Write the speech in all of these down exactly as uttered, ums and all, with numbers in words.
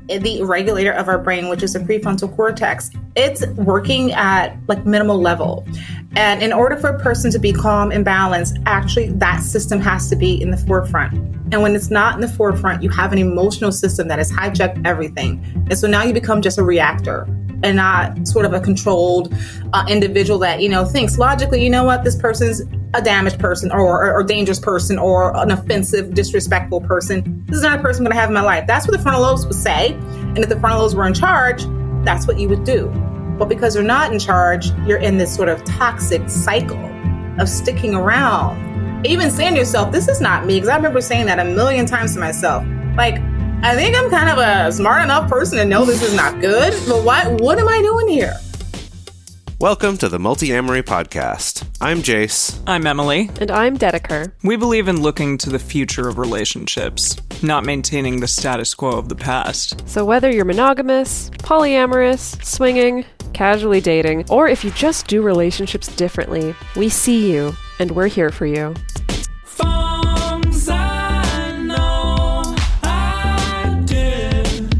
the regulator of our brain, which is the prefrontal cortex, it's working at like minimal level. And in order for a person to be calm and balanced, actually that system has to be in the forefront. And when it's not in the forefront, you have an emotional system that has hijacked everything. And so now you become just a reactor and not sort of a controlled uh, individual that, you know, thinks logically, you know what, this person's a damaged person or, or, or dangerous person or an offensive, disrespectful person. This is not a person I'm going to have in my life. That's what the frontal lobes would say. And if the frontal lobes were in charge, that's what you would do. But because you're not in charge, you're in this sort of toxic cycle of sticking around. Even saying to yourself, this is not me. Because I remember saying that a million times to myself. Like, I think I'm kind of a smart enough person to know this is not good. But what, what am I doing here? Welcome to the Multi-Amory Podcast. I'm Jace. I'm Emily. And I'm Dedeker. We believe in looking to the future of relationships, not maintaining the status quo of the past. So whether you're monogamous, polyamorous, swinging, casually dating, or if you just do relationships differently, we see you, and we're here for you. Forms I know I did,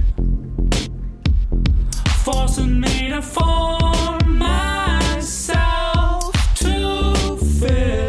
forcing me to form myself to fit.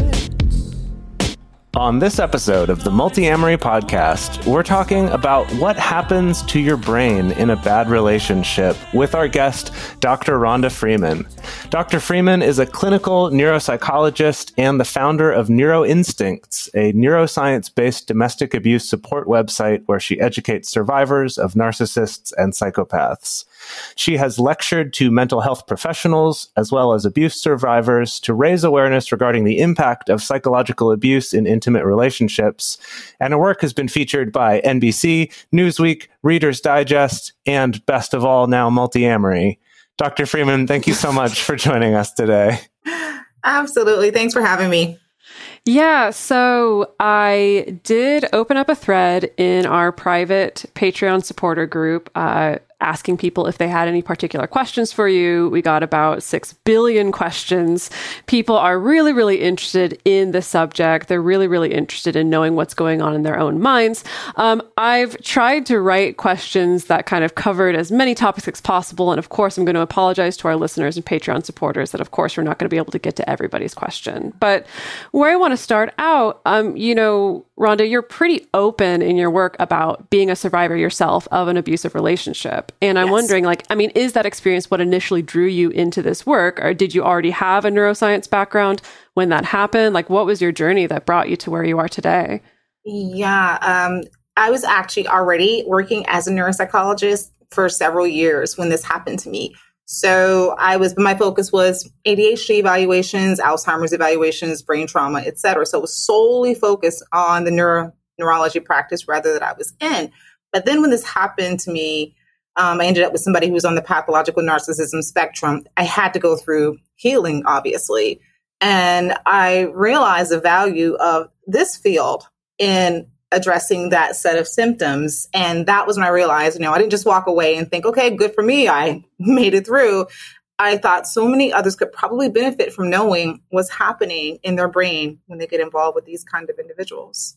On this episode of the Multi-Amory Podcast, we're talking about what happens to your brain in a bad relationship with our guest, Doctor Rhonda Freeman. Doctor Freeman is a clinical neuropsychologist and the founder of NeuroInstincts, a neuroscience-based domestic abuse support website where she educates survivors of narcissists and psychopaths. She has lectured to mental health professionals as well as abuse survivors to raise awareness regarding the impact of psychological abuse in intimate relationships, and her work has been featured by N B C, Newsweek, Reader's Digest, and best of all, now Multi-Amory. Doctor Freeman, thank you so much for joining us today. Absolutely. Thanks for having me. Yeah, so I did open up a thread in our private Patreon supporter group, uh, asking people if they had any particular questions for you. We got about six billion questions. People are really, really interested in the subject. They're really, really interested in knowing what's going on in their own minds. Um, I've tried to write questions that kind of covered as many topics as possible. And of course, I'm going to apologize to our listeners and Patreon supporters that, of course, we're not going to be able to get to everybody's question. But where I want to start out, um, you know, Rhonda, you're pretty open in your work about being a survivor yourself of an abusive relationship. And I'm yes. wondering, like, I mean, is that experience what initially drew you into this work? Or did you already have a neuroscience background when that happened? Like, what was your journey that brought you to where you are today? Yeah, um, I was actually already working as a neuropsychologist for several years when this happened to me. So I was, my focus was A D H D evaluations, Alzheimer's evaluations, brain trauma, et cetera. So it was solely focused on the neuro, neurology practice rather that I was in. But then when this happened to me, um, I ended up with somebody who was on the pathological narcissism spectrum. I had to go through healing, obviously. And I realized the value of this field in addressing that set of symptoms. And that was when I realized, you know, I didn't just walk away and think, okay, good for me, I made it through. I thought so many others could probably benefit from knowing what's happening in their brain when they get involved with these kind of individuals.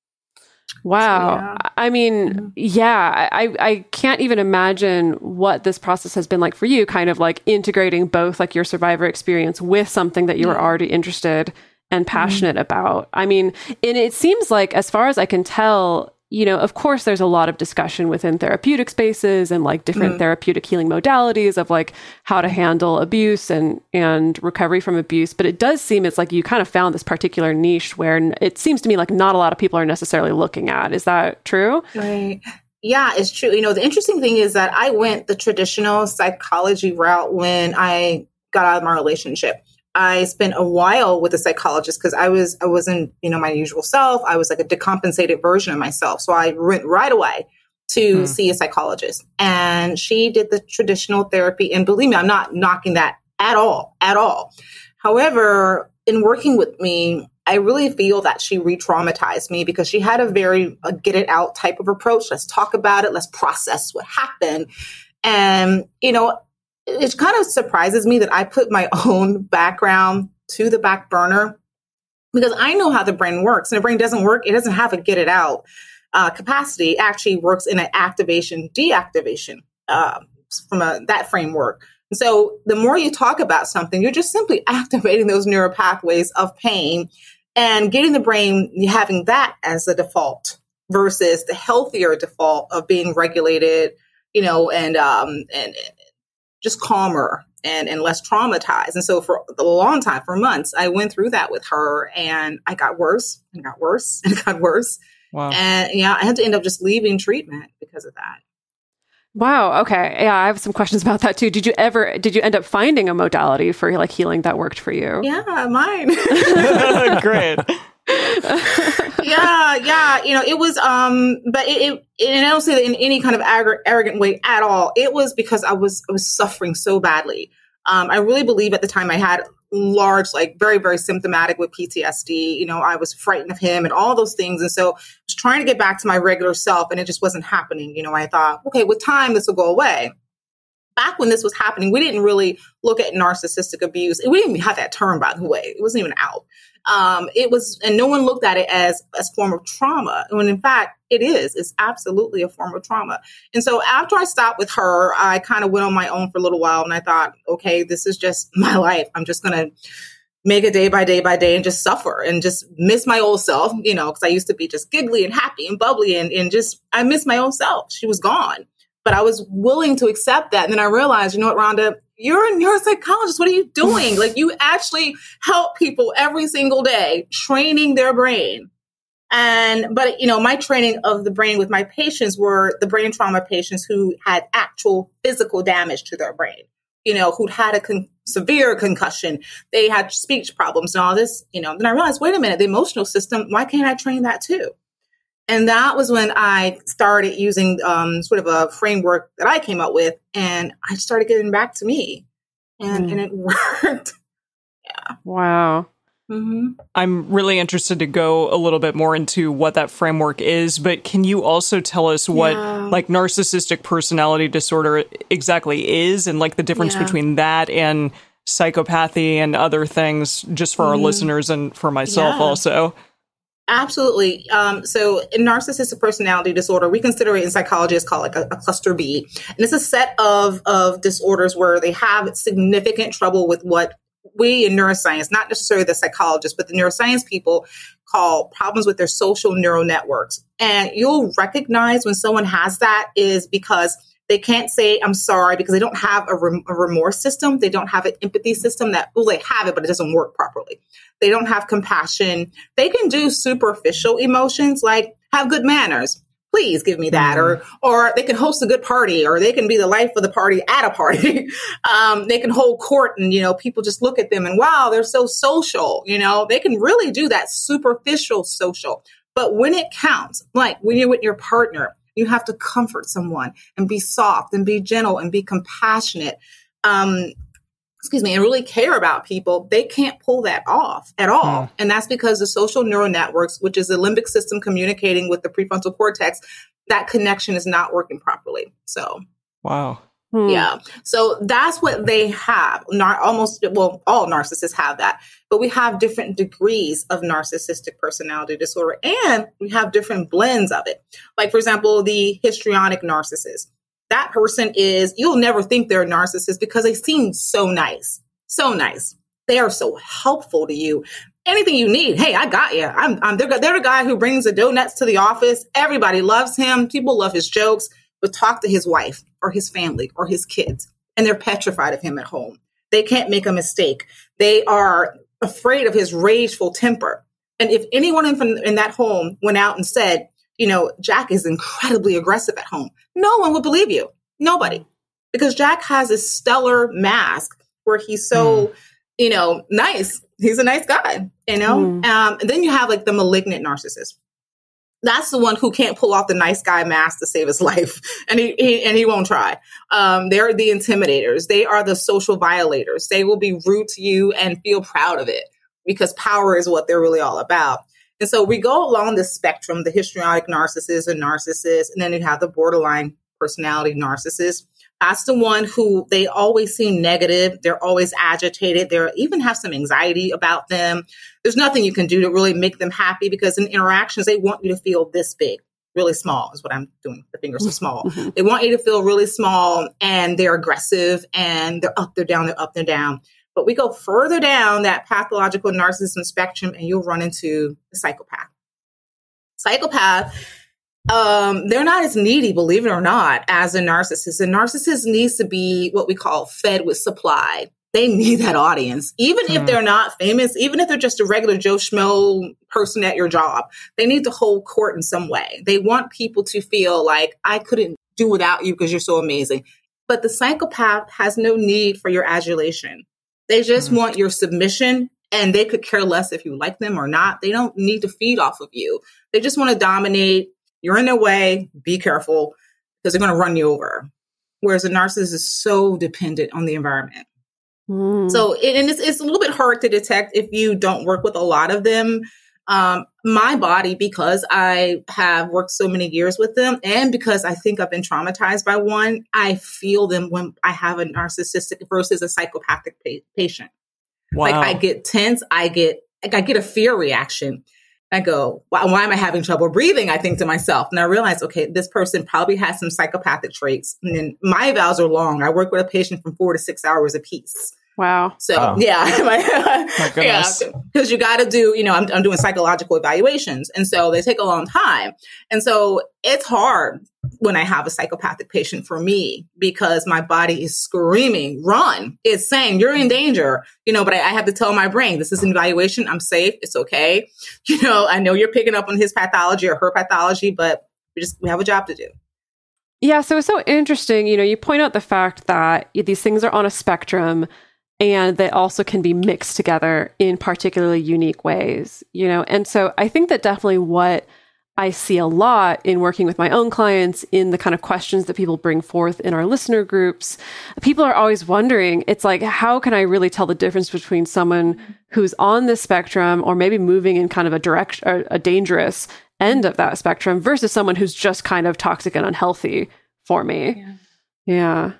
Wow. So, yeah. I mean, mm-hmm. yeah, I, I can't even imagine what this process has been like for you, kind of like integrating both like your survivor experience with something that you were already interested and passionate mm-hmm. about. I mean, and it seems like, as far as I can tell, you know, of course, there's a lot of discussion within therapeutic spaces and like different mm-hmm. therapeutic healing modalities of like how to handle abuse and, and recovery from abuse. But it does seem it's like you kind of found this particular niche where it seems to me like not a lot of people are necessarily looking at. Is that true? Right. Yeah, it's true. You know, the interesting thing is that I went the traditional psychology route when I got out of my relationship. I spent a while with a psychologist because I was, I wasn't, you know, my usual self. I was like a decompensated version of myself. So I went right away to mm. see a psychologist, and she did the traditional therapy. And believe me, I'm not knocking that at all, at all. However, in working with me, I really feel that she re-traumatized me because she had a very a get it out type of approach. Let's talk about it. Let's process what happened. And, you know, it kind of surprises me that I put my own background to the back burner because I know how the brain works. And the brain doesn't work. It doesn't have a get it out. uh, capacity actually works in an activation deactivation uh, from a, that framework. And so the more you talk about something, you're just simply activating those neural pathways of pain and getting the brain having that as the default versus the healthier default of being regulated, you know, and um, and, and just calmer and, and less traumatized. And so for a long time, for months, I went through that with her, and I got worse and got worse and got worse. Wow. And yeah, I had to end up just leaving treatment because of that. Wow. Okay. Yeah, I have some questions about that too. Did you ever, did you end up finding a modality for like healing that worked for you? Yeah, mine. Great. yeah, yeah. You know, it was, um, but it, it, and I don't say that in any kind of arrogant, arrogant way at all. It was because I was, I was suffering so badly. Um, I really believe at the time I had large, like very, very symptomatic with P T S D. You know, I was frightened of him and all those things. And so I was trying to get back to my regular self, and it just wasn't happening. You know, I thought, okay, with time, this will go away. Back when this was happening, we didn't really look at narcissistic abuse. We didn't even have that term, by the way. It wasn't even out. Um, it was, and no one looked at it as a form of trauma. When in fact, it is. It's absolutely a form of trauma. And so after I stopped with her, I kind of went on my own for a little while, and I thought, okay, this is just my life. I'm just going to make it day by day by day and just suffer and just miss my old self, you know, because I used to be just giggly and happy and bubbly and, and just, I miss my old self. She was gone. But I was willing to accept that. And then I realized, you know what, Rhonda, you're a neuropsychologist. What are you doing? Like, you actually help people every single day, training their brain. And, but, you know, my training of the brain with my patients were the brain trauma patients who had actual physical damage to their brain, you know, who'd had a con- severe concussion. They had speech problems and all this, you know. Then I realized, wait a minute, the emotional system, why can't I train that too? And that was when I started using um, sort of a framework that I came up with, and I started getting back to me, and, mm. and it worked. Yeah. Wow. Mm-hmm. I'm really interested to go a little bit more into what that framework is, but can you also tell us what yeah. like narcissistic personality disorder exactly is, and like the difference yeah. between that and psychopathy and other things, just for mm-hmm. our listeners and for myself yeah. also? Absolutely. Um, so in narcissistic personality disorder, we consider it in psychology as called like a, a cluster B. And it's a set of, of disorders where they have significant trouble with what we in neuroscience, not necessarily the psychologists, but the neuroscience people call problems with their social neural networks. And you'll recognize when someone has that is because they can't say, I'm sorry, because they don't have a, rem- a remorse system. They don't have an empathy system that, well, they have it, but it doesn't work properly. They don't have compassion. They can do superficial emotions like have good manners. Please give me that. Mm-hmm. Or or they can host a good party, or they can be the life of the party at a party. um, they can hold court, and, you know, people just look at them and, wow, they're so social. You know, they can really do that superficial social. But when it counts, like when you're with your partner, you have to comfort someone and be soft and be gentle and be compassionate. Um, excuse me, and really care about people. They can't pull that off at all. Mm. And that's because the social neural networks, which is the limbic system communicating with the prefrontal cortex, that connection is not working properly. So, wow. Hmm. Yeah. So that's what they have. Not almost, well, all narcissists have that, but we have different degrees of narcissistic personality disorder, and we have different blends of it. Like, for example, the histrionic narcissist. That person is, you'll never think they're a narcissist because they seem so nice, so nice. They are so helpful to you. Anything you need, hey, I got you. I'm, I'm they're, they're the guy who brings the donuts to the office. Everybody loves him. People love his jokes. But talk to his wife or his family or his kids, and they're petrified of him at home. They can't make a mistake. They are afraid of his rageful temper. And if anyone in, in that home went out and said, you know, Jack is incredibly aggressive at home, no one would believe you. Nobody. Because Jack has this stellar mask where he's so, mm. you know, nice. He's a nice guy, you know? Mm. Um, and then you have like the malignant narcissist. That's the one who can't pull off the nice guy mask to save his life. And he, he and he won't try. Um, they're the intimidators. They are the social violators. They will be rude to you and feel proud of it because power is what they're really all about. And so we go along the spectrum, the histrionic narcissist and narcissist, and then you have the borderline personality narcissist. That's the one who they always seem negative. They're always agitated. They even have some anxiety about them. There's nothing you can do to really make them happy because in interactions, they want you to feel this big. really small is what I'm doing. The fingers are small. They want you to feel really small, and they're aggressive, and they're up, they're down, they're up, they're down. But we go further down that pathological narcissism spectrum, and you'll run into the psychopath. Psychopath, um, they're not as needy, believe it or not, as a narcissist. A narcissist needs to be what we call fed with supply. They need that audience, even mm. if they're not famous, even if they're just a regular Joe Schmo person at your job. They need to hold court in some way. They want people to feel like, I couldn't do without you because you're so amazing. But the psychopath has no need for your adulation. They just mm. want your submission, and they could care less if you like them or not. They don't need to feed off of you. They just want to dominate. You're in their way. Be careful, because they're going to run you over. Whereas a narcissist is so dependent on the environment. Mm. So, it, and it's, it's a little bit hard to detect if you don't work with a lot of them. Um, my body, because I have worked so many years with them, and because I think I've been traumatized by one, I feel them when I have a narcissistic versus a psychopathic pa- patient. Wow. Like, I get tense. I get, like, I get a fear reaction. I go, why, why am I having trouble breathing? I think to myself. And I realize, okay, this person probably has some psychopathic traits. And then my evals are long. I work with a patient from four to six hours a piece. Wow. So, oh. yeah, My goodness. yeah, because you got to do, you know, I'm, I'm doing psychological evaluations. And so they take a long time. And so it's hard when I have a psychopathic patient for me, because my body is screaming, run. It's saying you're in danger, you know, but I, I have to tell my brain, this is an evaluation. I'm safe. It's okay. You know, I know you're picking up on his pathology or her pathology, but we just, we have a job to do. Yeah. So it's so interesting. You know, you point out the fact that these things are on a spectrum, and they also can be mixed together in particularly unique ways, you know? And so I think that definitely what I see a lot in working with my own clients, in the kind of questions that people bring forth in our listener groups, people are always wondering, it's like, how can I really tell the difference between someone who's on this spectrum, or maybe moving in kind of a direct, or a dangerous end of that spectrum, versus someone who's just kind of toxic and unhealthy for me? Yeah. Yeah.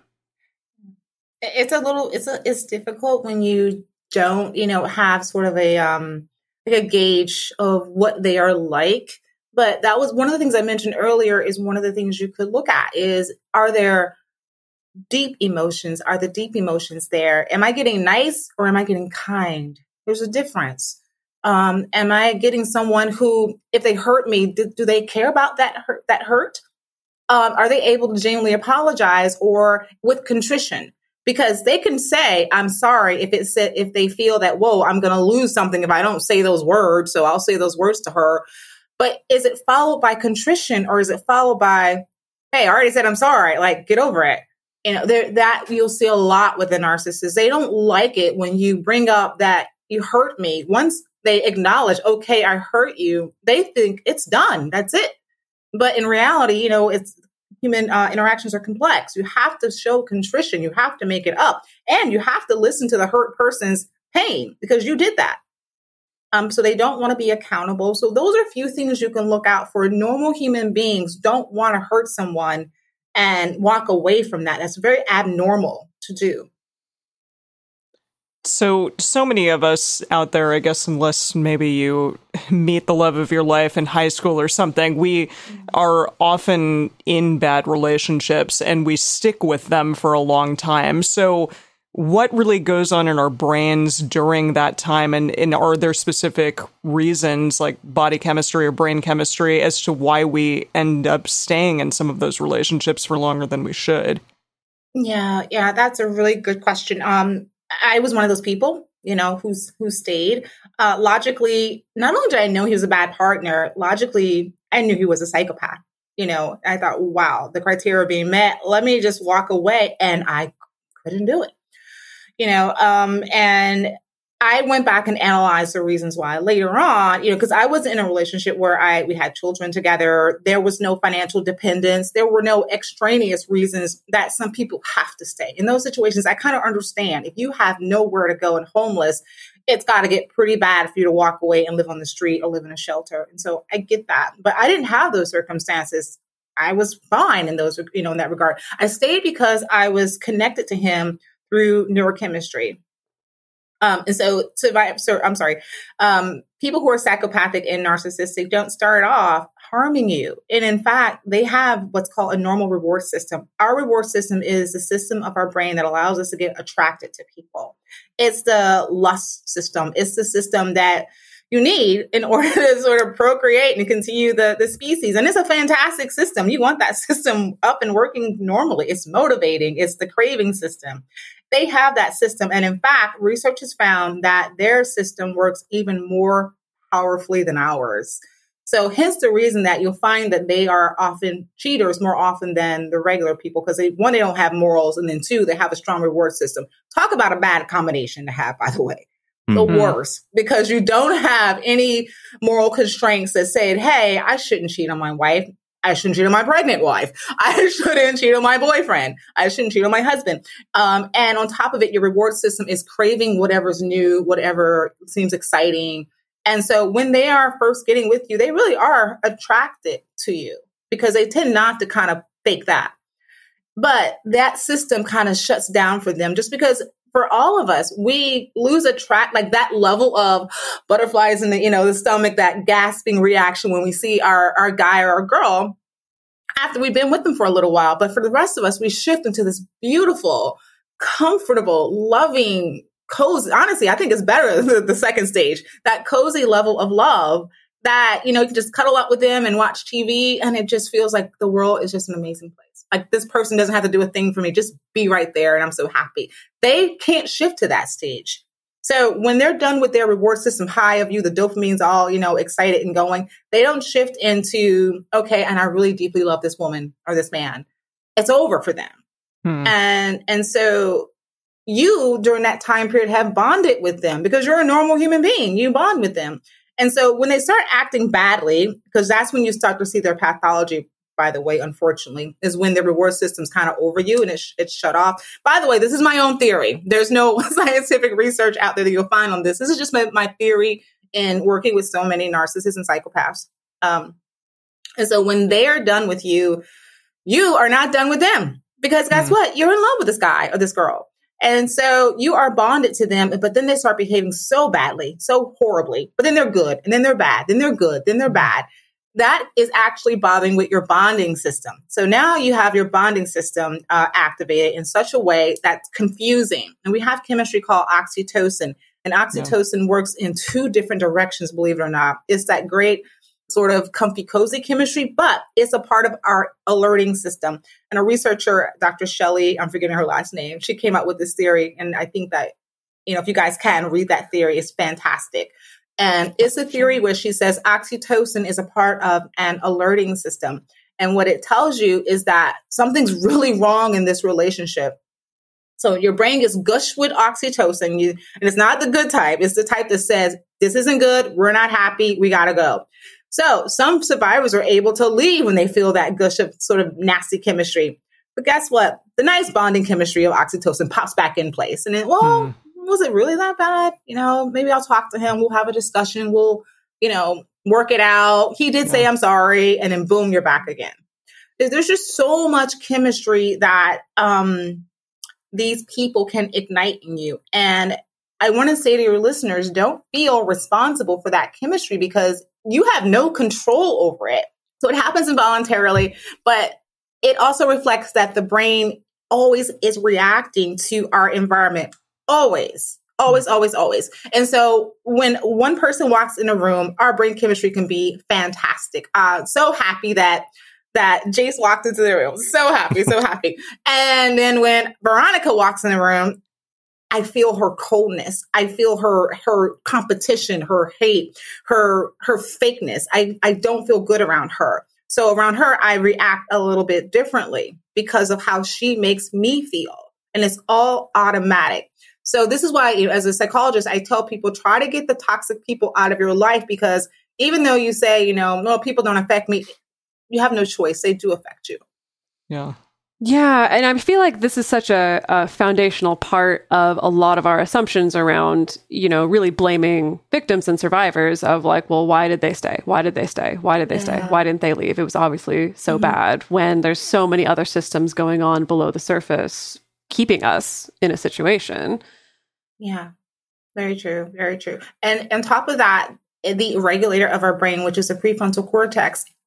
It's a little, it's a, it's difficult when you don't, you know, have sort of a, um, like a gauge of what they are like. But that was one of the things I mentioned earlier, is one of the things you could look at is, are there deep emotions? Are the deep emotions there? Am I getting nice, or am I getting kind? There's a difference. Um, am I getting someone who, if they hurt me, do, do they care about that hurt, that hurt? Um, are they able to genuinely apologize, or with contrition? Because they can say, I'm sorry, if it's, if they feel that, whoa, I'm going to lose something if I don't say those words. So I'll say those words to her. But is it followed by contrition, or is it followed by, hey, I already said I'm sorry, like, get over it? You know, there, that you'll see a lot with the narcissists. They don't like it when you bring up that you hurt me. Once they acknowledge, okay, I hurt you, they think it's done. That's it. But in reality, you know, it's, human uh, interactions are complex. You have to show contrition. You have to make it up. And you have to listen to the hurt person's pain, because you did that. Um, so they don't want to be accountable. So those are a few things you can look out for. Normal human beings don't want to hurt someone and walk away from that. That's very abnormal to do. So, so many of us out there, I guess, unless maybe you meet the love of your life in high school or something, we are often in bad relationships, and we stick with them for a long time. So what really goes on in our brains during that time? And, and are there specific reasons, like body chemistry or brain chemistry, as to why we end up staying in some of those relationships for longer than we should? Yeah, yeah, that's a really good question. Um, I was one of those people, you know, who's who stayed. Uh, logically, not only did I know he was a bad partner, logically, I knew he was a psychopath. You know, I thought, wow, the criteria being met. Let me just walk away, and I couldn't do it. You know, um, and I went back and analyzed the reasons why later on, you know, because I was in a relationship where I we had children together. There was no financial dependence. There were no extraneous reasons that some people have to stay. In those situations, I kind of understand. If you have nowhere to go and homeless, it's got to get pretty bad for you to walk away and live on the street or live in a shelter. And so I get that. But I didn't have those circumstances. I was fine in those, you know, in that regard. I stayed because I was connected to him through neurochemistry. Um, and so, survive, so I'm sorry, um, people who are psychopathic and narcissistic don't start off harming you. And in fact, they have what's called a normal reward system. Our reward system is the system of our brain that allows us to get attracted to people. It's the lust system. It's the system that you need in order to sort of procreate and continue the, the species. And it's a fantastic system. You want that system up and working normally. It's motivating. It's the craving system. They have that system. And in fact, research has found that their system works even more powerfully than ours. So hence the reason that you'll find that they are often cheaters more often than the regular people, because they, one, they don't have morals, and then two, they have a strong reward system. Talk about a bad combination to have, by the way. The Mm-hmm. worst, because you don't have any moral constraints that say, hey, I shouldn't cheat on my wife. I shouldn't cheat on my pregnant wife. I shouldn't cheat on my boyfriend. I shouldn't cheat on my husband. Um, and on top of it, your reward system is craving whatever's new, whatever seems exciting. And so when they are first getting with you, they really are attracted to you because they tend not to kind of fake that. But that system kind of shuts down for them just because for all of us, we lose a track, like that level of butterflies in the, you know, the stomach, that gasping reaction when we see our, our guy or our girl after we've been with them for a little while. But for the rest of us, we shift into this beautiful, comfortable, loving, cozy. Honestly, I think it's better than the second stage, that cozy level of love that, you know, you can just cuddle up with them and watch T V. And it just feels like the world is just an amazing place. Like this person doesn't have to do a thing for me, just be right there. And I'm so happy. They can't shift to that stage. So when they're done with their reward system high of you, the dopamine's all, you know, excited and going, they don't shift into, okay, and I really deeply love this woman or this man. It's over for them. Hmm. And, and so you during that time period have bonded with them because you're a normal human being. You bond with them. And so when they start acting badly, because that's when you start to see their pathology, by the way, unfortunately, is when the reward system's kind of over you and it's, it's shut off. By the way, this is my own theory. There's no scientific research out there that you'll find on this. This is just my, my theory in working with so many narcissists and psychopaths. Um, and so when they are done with you, you are not done with them because guess mm. what? You're in love with this guy or this girl. And so you are bonded to them, but then they start behaving so badly, so horribly, but then they're good and then they're bad, then they're good, then they're bad. That is actually bothering with your bonding system. So now you have your bonding system uh, activated in such a way that's confusing. And we have chemistry called oxytocin. And oxytocin yeah. works in two different directions, believe it or not. It's that great sort of comfy, cozy chemistry, but it's a part of our alerting system. And a researcher, Doctor Shelley, I'm forgetting her last name, she came up with this theory. And I think that, you know, if you guys can read that theory, it's fantastic. And it's a theory where she says oxytocin is a part of an alerting system. And what it tells you is that something's really wrong in this relationship. So your brain gets gushed with oxytocin, you, and it's not the good type. It's the type that says, this isn't good. We're not happy. We got to go. So some survivors are able to leave when they feel that gush of sort of nasty chemistry. But guess what? The nice bonding chemistry of oxytocin pops back in place. And then, well, hmm. was it really that bad? You know, maybe I'll talk to him. We'll have a discussion. We'll, you know, work it out. He did say, I'm sorry. And then boom, you're back again. There's just so much chemistry that um, these people can ignite in you. And I want to say to your listeners, don't feel responsible for that chemistry because you have no control over it. So it happens involuntarily, but it also reflects that the brain always is reacting to our environment. Always, always, always, always. And so when one person walks in a room, our brain chemistry can be fantastic. Uh, so happy that that Jace walked into the room. So happy, so happy. And then when Veronica walks in the room, I feel her coldness. I feel her her competition, her hate, her her fakeness. I, I don't feel good around her. So around her, I react a little bit differently because of how she makes me feel. And it's all automatic. So this is why, you know, as a psychologist, I tell people, try to get the toxic people out of your life, because even though you say, you know, no, people don't affect me, you have no choice. They do affect you. Yeah. Yeah. And I feel like this is such a, a foundational part of a lot of our assumptions around, you know, really blaming victims and survivors of like, well, why did they stay? Why did they stay? Why did they yeah. stay? Why didn't they leave? It was obviously so mm-hmm. bad, when there's so many other systems going on below the surface, keeping us in a situation. Yeah, very true. Very true. And on top of that, the regulator of our brain, which is the prefrontal cortex,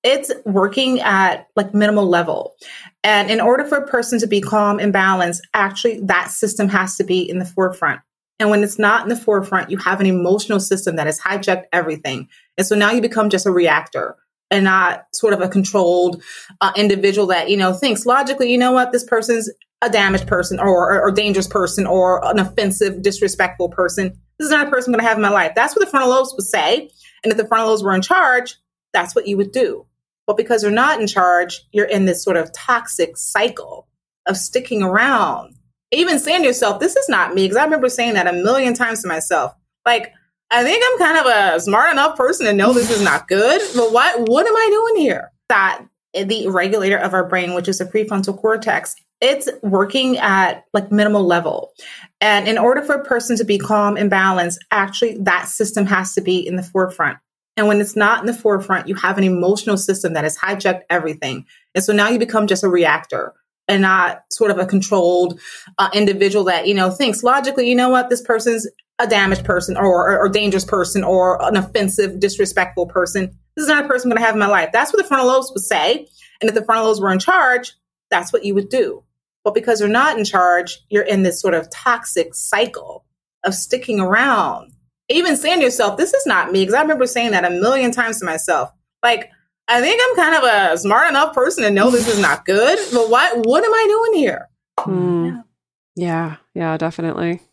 it's working at like minimal level. And in order for a person to be calm and balanced, actually that system has to be in the forefront. And when it's not in the forefront, you have an emotional system that has hijacked everything. And so now you become just a reactor and not sort of a controlled uh, individual that, you know, thinks logically, you know what, this person's a damaged person or, or, or dangerous person or an offensive, disrespectful person. This is not a person I'm going to have in my life. That's what the frontal lobes would say. And if the frontal lobes were in charge, that's what you would do. But because you're not in charge, you're in this sort of toxic cycle of sticking around. Even saying to yourself, this is not me. Because I remember saying that a million times to myself. Like, I think I'm kind of a smart enough person to know this is not good. But what, what am I doing here? That the regulator of our brain, which is the prefrontal cortex, it's working at like minimal level. And in order for a person to be calm and balanced, actually that system has to be in the forefront. And when it's not in the forefront, you have an emotional system that has hijacked everything. And so now you become just a reactor and not sort of a controlled uh, individual that, you know, thinks logically, you know what, this person's a damaged person or, or, or dangerous person or an offensive, disrespectful person. This is not a person I'm going to have in my life. That's what the frontal lobes would say. And if the frontal lobes were in charge, that's what you would do. But because you're not in charge, you're in this sort of toxic cycle of sticking around. Even saying to yourself, this is not me. Because I remember saying that a million times to myself. Like, I think I'm kind of a smart enough person to know this is not good. But what, what am I doing here? Mm. Yeah, yeah, definitely.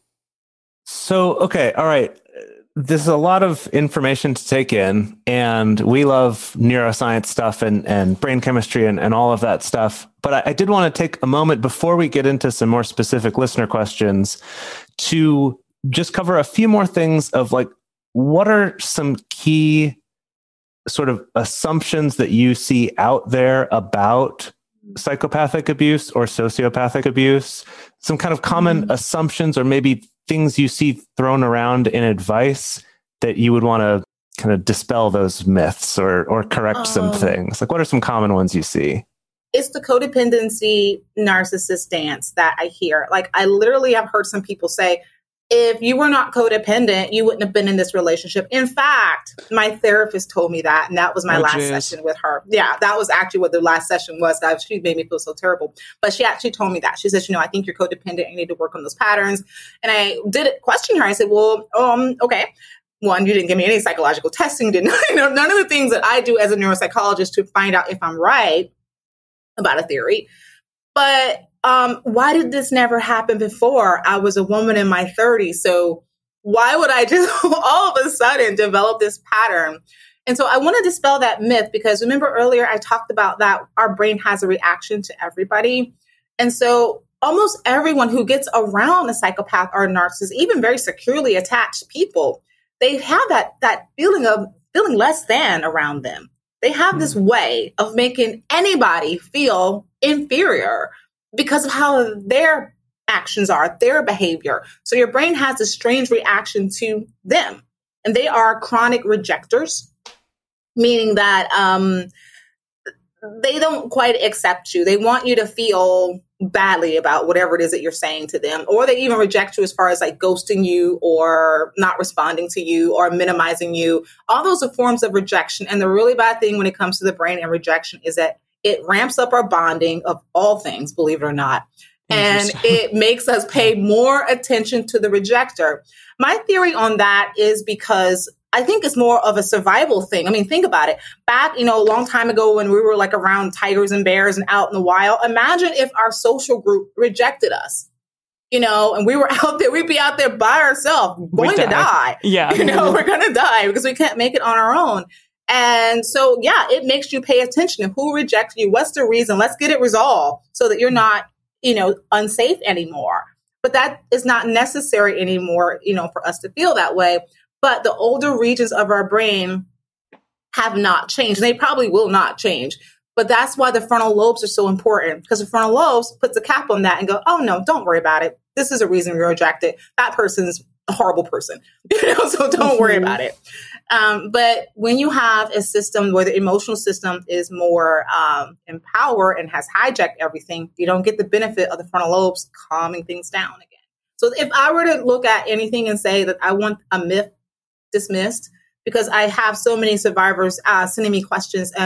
So, okay, all right. There's a lot of information to take in, and we love neuroscience stuff and, and brain chemistry and, and all of that stuff. But I, I did want to take a moment before we get into some more specific listener questions to just cover a few more things of like, what are some key sort of assumptions that you see out there about psychopathic abuse or sociopathic abuse? Some kind of common mm-hmm. assumptions or maybe things you see thrown around in advice that you would want to kind of dispel those myths or or correct um, some things? Like, what are some common ones you see? It's the codependency narcissist dance that I hear. Like, I literally have heard some people say, if you were not codependent, you wouldn't have been in this relationship. In fact, my therapist told me that, and that was my oh, last geez. session with her. Yeah, that was actually what the last session was. That she made me feel so terrible. But she actually told me that. She said, you know, I think you're codependent. You need to work on those patterns. And I did question her. I said, well, um, okay. One, you didn't give me any psychological testing. Didn't you know, none of the things that I do as a neuropsychologist to find out if I'm right about a theory. But Um, why did this never happen before? I was a woman in my thirties. So why would I just all of a sudden develop this pattern? And so I want to dispel that myth, because remember earlier I talked about that our brain has a reaction to everybody. And so almost everyone who gets around a psychopath or a narcissist, even very securely attached people, they have that, that feeling of feeling less than around them. They have mm-hmm. this way of making anybody feel inferior because of how their actions are, their behavior. So your brain has a strange reaction to them. And they are chronic rejectors, meaning that um, they don't quite accept you. They want you to feel badly about whatever it is that you're saying to them, or they even reject you as far as like ghosting you or not responding to you or minimizing you. All those are forms of rejection. And the really bad thing when it comes to the brain and rejection is that it ramps up our bonding of all things, believe it or not. And it makes us pay more attention to the rejector. My theory on that is because I think it's more of a survival thing. I mean, think about it. Back, you know, a long time ago when we were like around tigers and bears and out in the wild, imagine if our social group rejected us, you know, and we were out there, we'd be out there by ourselves, going die. to die. Yeah. You know, we're going to die because we can't make it on our own. And so, yeah, it makes you pay attention to who rejected you. What's the reason? Let's get it resolved so that you're not, you know, unsafe anymore. But that is not necessary anymore, you know, for us to feel that way. But the older regions of our brain have not changed. They probably will not change. But that's why the frontal lobes are so important, because the frontal lobes puts a cap on that and go, oh, no, don't worry about it. This is a reason you're rejected. That person's a horrible person, you know, so don't mm-hmm. worry about it. Um, but when you have a system where the emotional system is more um, empowered and has hijacked everything, you don't get the benefit of the frontal lobes calming things down again. So if I were to look at anything and say that I want a myth dismissed, because I have so many survivors uh, sending me questions, and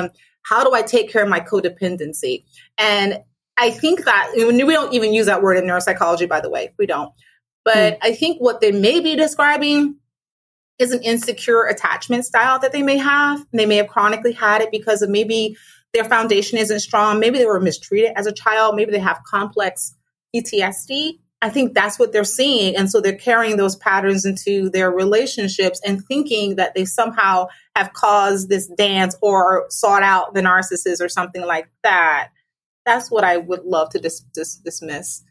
how do I take care of my codependency? And I think that we don't even use that word in neuropsychology, by the way, we don't. But hmm. I think what they may be describing is an insecure attachment style that they may have. They may have chronically had it because of maybe their foundation isn't strong. Maybe they were mistreated as a child. Maybe they have complex P T S D. I think that's what they're seeing. And so they're carrying those patterns into their relationships and thinking that they somehow have caused this dance or sought out the narcissist or something like that. That's what I would love to dis- dis- dismiss.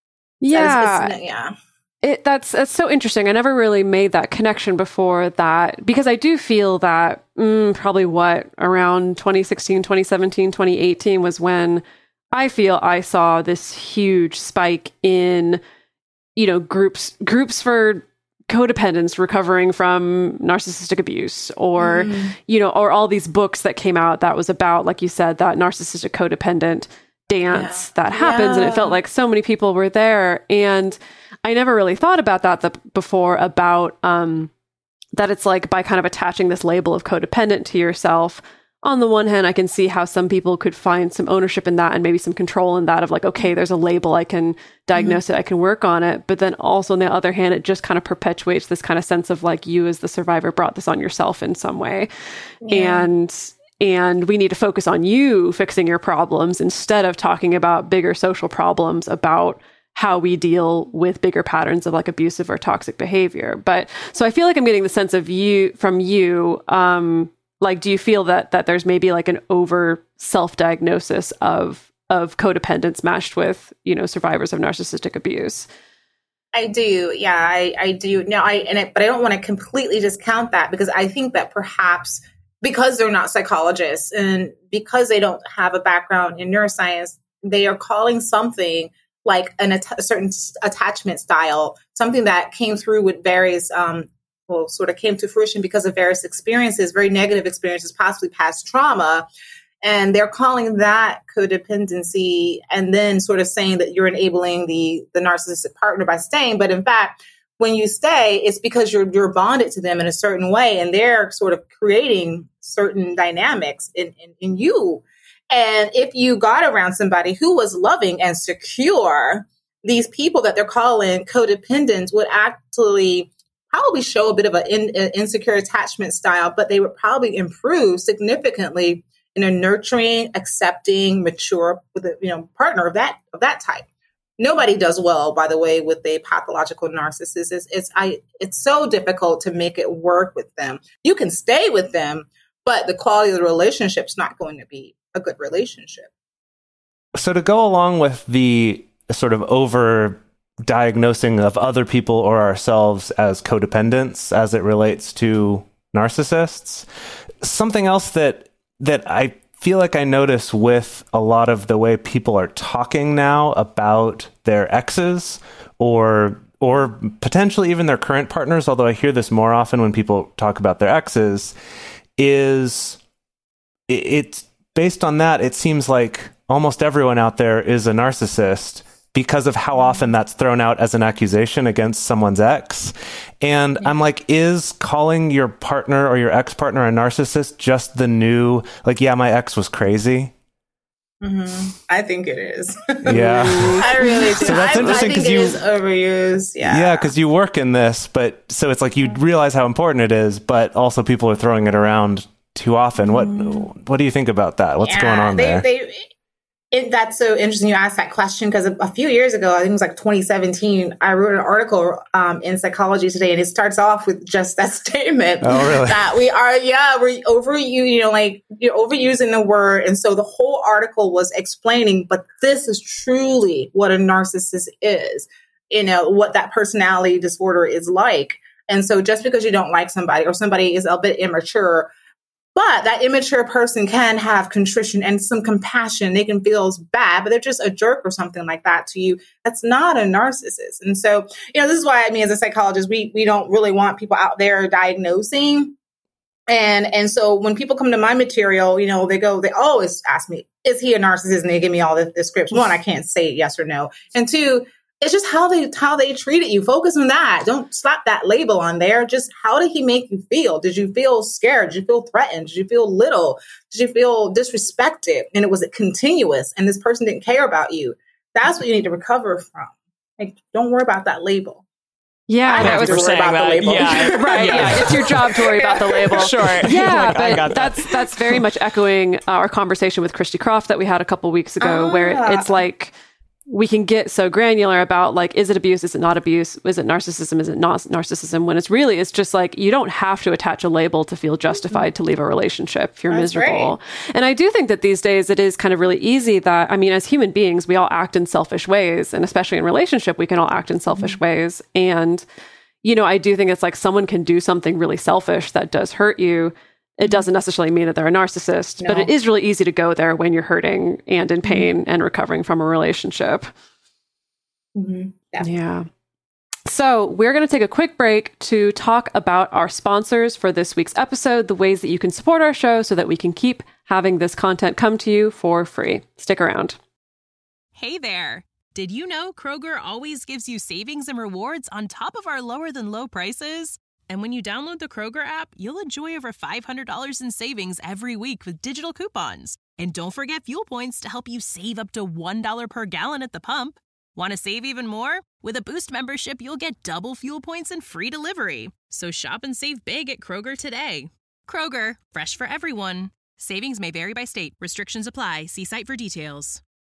Yeah. It's, it's, yeah. It, that's that's so interesting. I never really made that connection before that, because I do feel that mm, probably what, around twenty sixteen, twenty seventeen, twenty eighteen was when I feel I saw this huge spike in, you know, groups groups for codependents recovering from narcissistic abuse, or, mm. you know, or all these books that came out that was about, like you said, that narcissistic codependent dance yeah. that happens. Yeah. And it felt like so many people were there. And I never really thought about that the, before, about um, that it's like by kind of attaching this label of codependent to yourself. On the one hand, I can see how some people could find some ownership in that and maybe some control in that of like, okay, there's a label, I can diagnose mm-hmm. it, I can work on it. But then also on the other hand, it just kind of perpetuates this kind of sense of like, you as the survivor brought this on yourself in some way. Yeah. And and we need to focus on you fixing your problems instead of talking about bigger social problems, about how we deal with bigger patterns of like abusive or toxic behavior. But so I feel like I'm getting the sense of you from you, um, like, do you feel that that there's maybe like an over self-diagnosis of of codependence matched with, you know, survivors of narcissistic abuse? I do. Yeah, I, I do. No, I, and it, but I don't want to completely discount that, because I think that perhaps because they're not psychologists and because they don't have a background in neuroscience, they are calling something like an, a certain attachment style, something that came through with various, um, well, sort of came to fruition because of various experiences, very negative experiences, possibly past trauma. And they're calling that codependency, and then sort of saying that you're enabling the, the narcissistic partner by staying. But in fact, when you stay, it's because you're you're bonded to them in a certain way, and they're sort of creating certain dynamics in, in, in you. And if you got around somebody who was loving and secure, these people that they're calling codependents would actually probably show a bit of an in, an insecure attachment style, but they would probably improve significantly in a nurturing, accepting, mature with a you know partner of that of that type. Nobody does well, by the way, with a pathological narcissist. It's, it's I it's so difficult to make it work with them. You can stay with them, but the quality of the relationship's not going to be a good relationship. So to go along with the sort of over diagnosing of other people or ourselves as codependents as it relates to narcissists, something else that that I feel like I notice with a lot of the way people are talking now about their exes or or potentially even their current partners, although I hear this more often when people talk about their exes, is it, it's based on that. It seems like almost everyone out there is a narcissist because of how often that's thrown out as an accusation against someone's ex. And I'm like, is calling your partner or your ex-partner a narcissist just the new, like, yeah, my ex was crazy? Mm-hmm. I think it is. Yeah. I really do. So that's I, interesting because you is overused. Yeah. Yeah, because you work in this, but so it's like you realize how important it is, but also people are throwing it around too often. What mm. What do you think about that? What's yeah, going on they, there? They, It, that's so interesting you asked that question, because a, a few years ago, I think it was like twenty seventeen, I wrote an article um, in Psychology Today, and it starts off with just that statement. Oh, really? That we are, yeah, we're over you, you know, like you're overusing the word. And so the whole article was explaining, but this is truly what a narcissist is, you know, what that personality disorder is like. And so just because you don't like somebody or somebody is a bit immature, but that immature person can have contrition and some compassion. They can feel bad, but they're just a jerk or something like that to you. That's not a narcissist. And so, you know, this is why, I mean, as a psychologist, we we don't really want people out there diagnosing. And and so when people come to my material, you know, they go, they always ask me, is he a narcissist? And they give me all the, the scripts. One, I can't say yes or no. And two, it's just how they how they treated you. Focus on that. Don't slap that label on there. Just how did he make you feel? Did you feel scared? Did you feel threatened? Did you feel little? Did you feel disrespected? And it was continuous and this person didn't care about you. That's what you need to recover from. Like, don't worry about that label. Yeah, I that have was to worry about that. the label. Yeah. right. Yeah. yeah, it's your job to worry about the label. Sure. Yeah, Like, I got but that. that's that's very much echoing our conversation with Christy Croft that we had a couple weeks ago, Ah. where it's like we can get so granular about like, is it abuse? Is it not abuse? Is it narcissism? Is it not narcissism? When it's really, it's just like, you don't have to attach a label to feel justified to leave a relationship if you're That's miserable. And I do think that these days it is kind of really easy that, I mean, as human beings, we all act in selfish ways. And especially in relationship, we can all act in selfish Mm-hmm. ways. And, you know, I do think it's like someone can do something really selfish that does hurt you. It doesn't necessarily mean that they're a narcissist, No. but it is really easy to go there when you're hurting and in pain Mm-hmm. and recovering from a relationship. Mm-hmm. Yeah. Yeah. So we're going to take a quick break to talk about our sponsors for this week's episode, the ways that you can support our show so that we can keep having this content come to you for free. Stick around. Hey there! Did you know Kroger always gives you savings and rewards on top of our lower than low prices? And when you download the Kroger app, you'll enjoy over five hundred dollars in savings every week with digital coupons. And don't forget fuel points to help you save up to one dollar per gallon at the pump. Want to save even more? With a Boost membership, you'll get double fuel points and free delivery. So shop and save big at Kroger today. Kroger, fresh for everyone. Savings may vary by state. Restrictions apply. See site for details.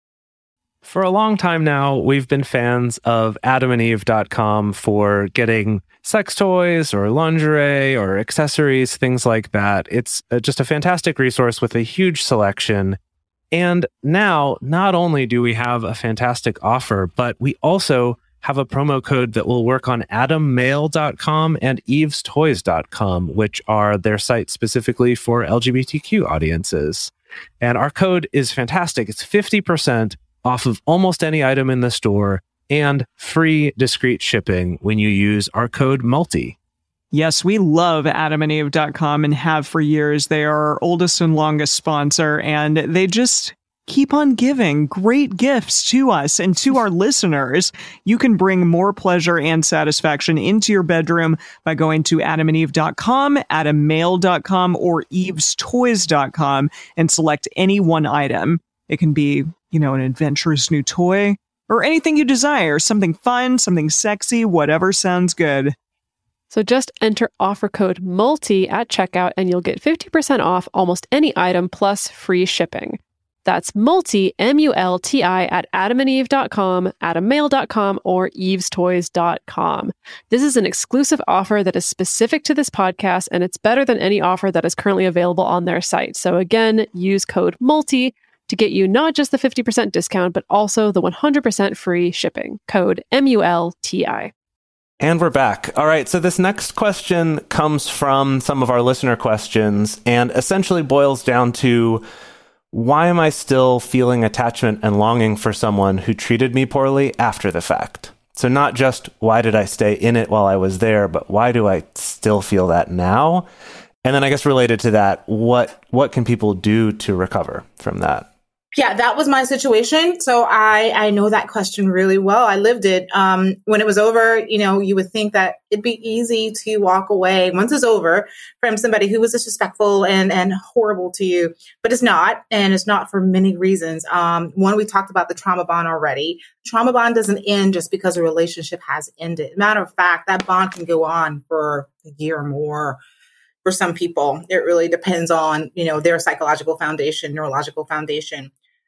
For a long time now, we've been fans of adam and eve dot com for getting sex toys or lingerie or accessories, things like that. It's uh, just a fantastic resource with a huge selection. And now, not only do we have a fantastic offer, but we also have a promo code that will work on adam mail dot com and eves toys dot com, which are their sites specifically for L G B T Q audiences. And our code is fantastic. It's fifty percent off of almost any item in the store and free discreet shipping when you use our code MULTI. Yes, we love adam and eve dot com and have for years. They are our oldest and longest sponsor, and they just keep on giving great gifts to us and to our listeners. You can bring more pleasure and satisfaction into your bedroom by going to adam and eve dot com, adam mail dot com, or eves toys dot com and select any one item. It can be, you know, an adventurous new toy or anything you desire, something fun, something sexy, whatever sounds good. So just enter offer code MULTI at checkout and you'll get fifty percent off almost any item plus free shipping. That's MULTI, M U L T I, at adam and eve dot com, adam mail dot com, or eves toys dot com. This is an exclusive offer that is specific to this podcast, and it's better than any offer that is currently available on their site. So again, use code MULTI to get you not just the fifty percent discount, but also the one hundred percent free shipping. Code M U L T I. And we're back. All right, so this next question comes from some of our listener questions and essentially boils down to, why am I still feeling attachment and longing for someone who treated me poorly after the fact? So not just why did I stay in it while I was there, but why do I still feel that now? And then I guess related to that, what what can people do to recover from that? Yeah, that was my situation. So I, I know that question really well. I lived it. Um, when it was over, you know, you would think that it'd be easy to walk away once it's over from somebody who was disrespectful and, and horrible to you, but it's not. And it's not for many reasons. Um, one, we talked about the trauma bond already. Trauma bond doesn't end just because a relationship has ended. Matter of fact, that bond can go on for a year or more. For some people, it really depends on, you know, their psychological foundation, neurological foundation.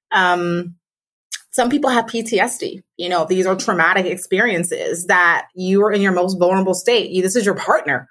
Um, some people have P T S D. You know, these are traumatic experiences that you are in your most vulnerable state. You, this is your partner.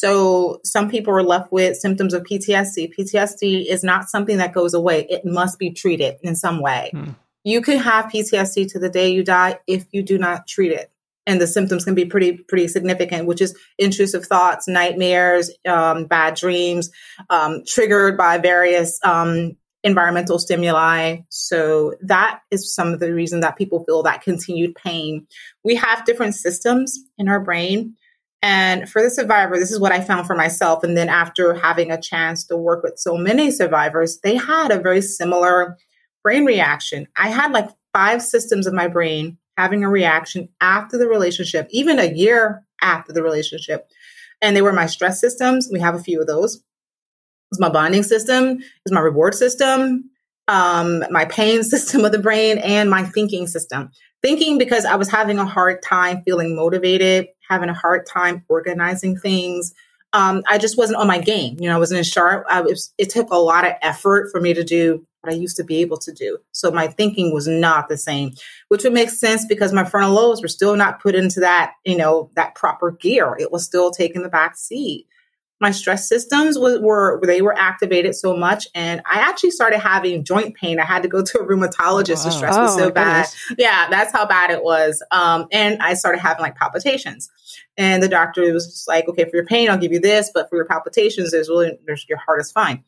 So some people are left with symptoms of P T S D. P T S D is not something that goes away. It must be treated in some way. Hmm. You can have P T S D to the day you die if you do not treat it. And the symptoms can be pretty, pretty significant, which is intrusive thoughts, nightmares, um, bad dreams, um, triggered by various um, environmental stimuli. So that is some of the reason that people feel that continued pain. We have different systems in our brain. And for the survivor, this is what I found for myself. And then after having a chance to work with so many survivors, they had a very similar brain reaction. I had like five systems of my brain having a reaction after the relationship, even a year after the relationship. And they were my stress systems. We have a few of those. It's my bonding system, it's my reward system, um, my pain system of the brain, and my thinking system. Thinking because I was having a hard time feeling motivated, having a hard time organizing things. Um, I just wasn't on my game. You know, I wasn't as sharp. I was, it took a lot of effort for me to do what I used to be able to do. So my thinking was not the same, which would make sense because my frontal lobes were still not put into that, you know, that proper gear. It was still taking the back seat. My stress systems were, were, they were activated so much. And I actually started having joint pain. I had to go to a rheumatologist. The stress was so Oh, bad. goodness. Yeah, that's how bad it was. Um, and I started having like palpitations. And the doctor was just like, okay, for your pain, I'll give you this. But for your palpitations, there's really, there's, your heart is fine.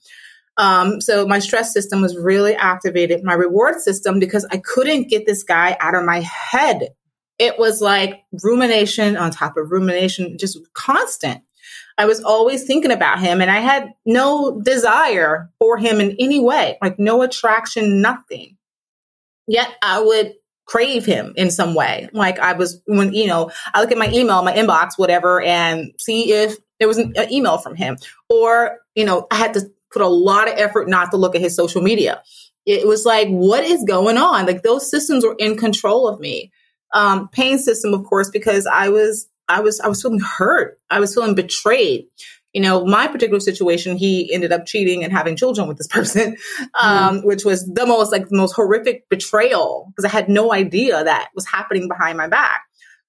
Um, so my stress system was really activated. My reward system, because I couldn't get this guy out of my head. It was like rumination on top of rumination, just constant. I was always thinking about him and I had no desire for him in any way, like no attraction, nothing. Yet I would crave him in some way. Like I was, when, you know, I look at my email, my inbox, whatever, and see if there was an, an email from him. Or, you know, I had to put a lot of effort not to look at his social media. It was like, what is going on? Like those systems were in control of me. Um, pain system, of course, because I was, I was, I was feeling hurt. I was feeling betrayed. You know, my particular situation, he ended up cheating and having children with this person, um, mm. which was the most, like the most horrific betrayal because I had no idea that was happening behind my back.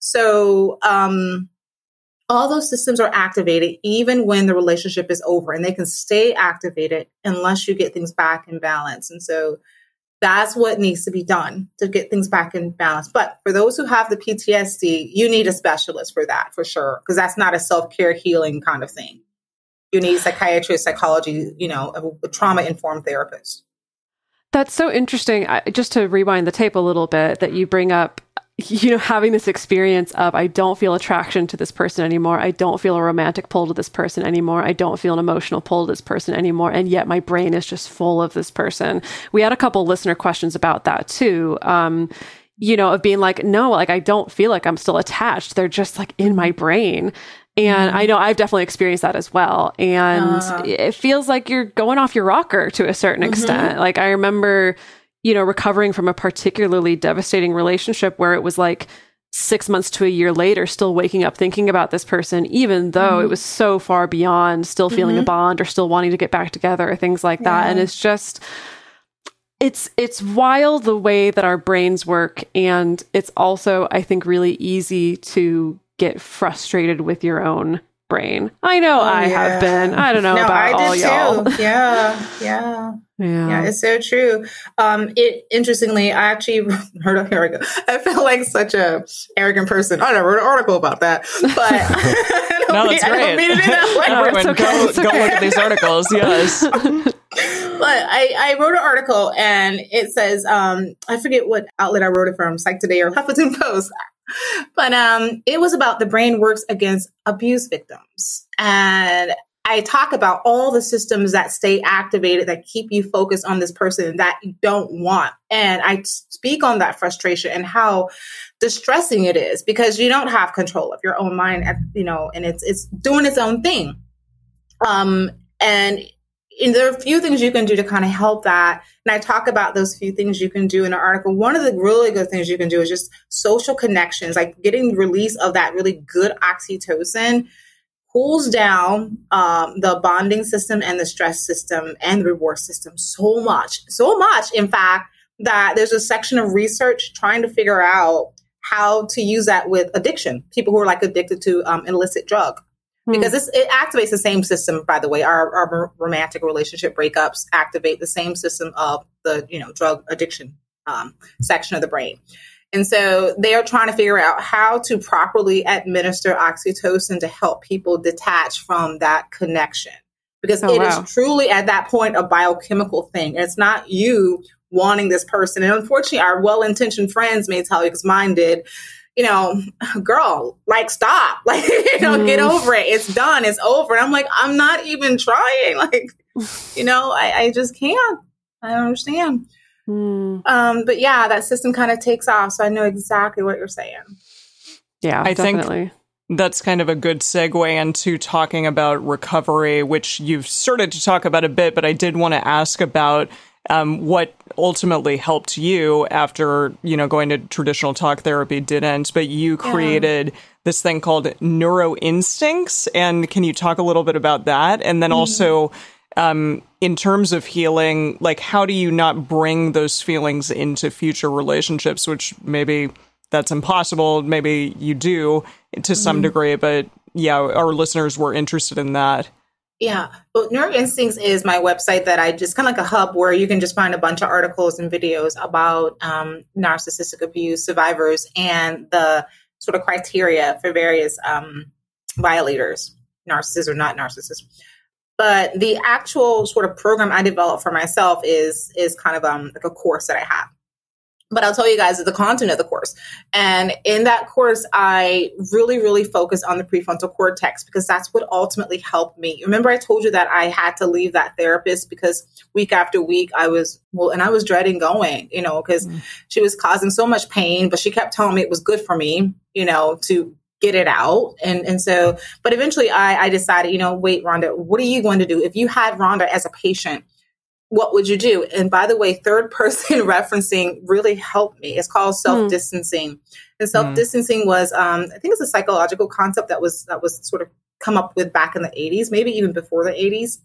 So, um, all those systems are activated even when the relationship is over, and they can stay activated unless you get things back in balance. And so that's what needs to be done to get things back in balance. But for those who have the P T S D, you need a specialist for that, for sure, because that's not a self-care healing kind of thing. You need psychiatrist, psychology, you know, a, a trauma-informed therapist. That's so interesting. I, just to rewind the tape a little bit, that you bring up, you know, having this experience of, I don't feel attraction to this person anymore. I don't feel a romantic pull to this person anymore. I don't feel an emotional pull to this person anymore. And yet my brain is just full of this person. We had a couple listener questions about that too. Um, you know, of being like, no, like, I don't feel like I'm still attached. They're just like in my brain. And I know I've definitely experienced that as well. And uh, it feels like you're going off your rocker to a certain mm-hmm. extent. Like I remember, you know, recovering from a particularly devastating relationship where it was like six months to a year later, still waking up thinking about this person, even though mm-hmm. it was so far beyond still feeling mm-hmm. a bond or still wanting to get back together or things like that. Yeah. And it's just, it's, it's wild the way that our brains work. And it's also, I think, really easy to get frustrated with your own brain. I know oh, I yeah. have been. I don't know no, about I all did y'all. Too. Yeah, yeah. Yeah. yeah, it's so true. Um, it interestingly, I actually heard of here we go. I feel like such a arrogant person. I never wrote an article about that, but I don't no, mean, that's great. I don't mean it in that way. Everyone, it's okay. go, It's go okay. look at these articles. Yes. But I, I wrote an article and it says, um, I forget what outlet I wrote it from, Psych Today or Huffington Post. But um, it was about the brain works against abuse victims. And I talk about all the systems that stay activated that keep you focused on this person that you don't want. And I speak on that frustration and how distressing it is because you don't have control of your own mind, you know, and it's it's doing its own thing. Um, and, and there are a few things you can do to kind of help that. And I talk about those few things you can do in the article. One of the really good things you can do is just social connections, like getting release of that really good oxytocin cools down um, the bonding system and the stress system and the reward system so much, so much, in fact, that there's a section of research trying to figure out how to use that with addiction, people who are like addicted to um, illicit drug. Because it's, it activates the same system, by the way. Our, our romantic relationship breakups activate the same system of the, you know, drug addiction um, section of the brain. And so they are trying to figure out how to properly administer oxytocin to help people detach from that connection. Because oh, it wow. is truly at that point a biochemical thing. It's not you wanting this person. And unfortunately, our well-intentioned friends may tell you, because mine did, you know, girl, like, stop, like, you know, mm. get over it. It's done. It's over. And I'm like, I'm not even trying. Like, you know, I, I just can't. I don't understand. Mm. Um, but yeah, that system kind of takes off. So I know exactly what you're saying. Yeah, I think- definitely. That's kind of a good segue into talking about recovery, which you've started to talk about a bit, but I did want to ask about um, what ultimately helped you after, you know, going to traditional talk therapy didn't, but you created yeah. this thing called Neuro Instincts. And can you talk a little bit about that? And then mm-hmm. also, um, in terms of healing, like, how do you not bring those feelings into future relationships, which maybe that's impossible. Maybe you do to some mm-hmm. degree, but yeah, our listeners were interested in that. Yeah. Well, Neuro Instincts is my website that I just kind of like a hub where you can just find a bunch of articles and videos about um, narcissistic abuse survivors and the sort of criteria for various um, violators, narcissists or not narcissists. But the actual sort of program I developed for myself is is kind of um, like a course that I have. But I'll tell you guys the content of the course. And in that course, I really, really focus on the prefrontal cortex because that's what ultimately helped me. Remember, I told you that I had to leave that therapist because week after week I was, well, and I was dreading going, you know, because mm. she was causing so much pain, but she kept telling me it was good for me, you know, to get it out. And and so, but eventually I, I decided, you know, wait, Rhonda, what are you going to do? If you had Rhonda as a patient, what would you do? And by the way, third person referencing really helped me. It's called self-distancing. Mm. And self-distancing mm. was, um, I think it's a psychological concept that was, that was sort of come up with back in the eighties, maybe even before the eighties.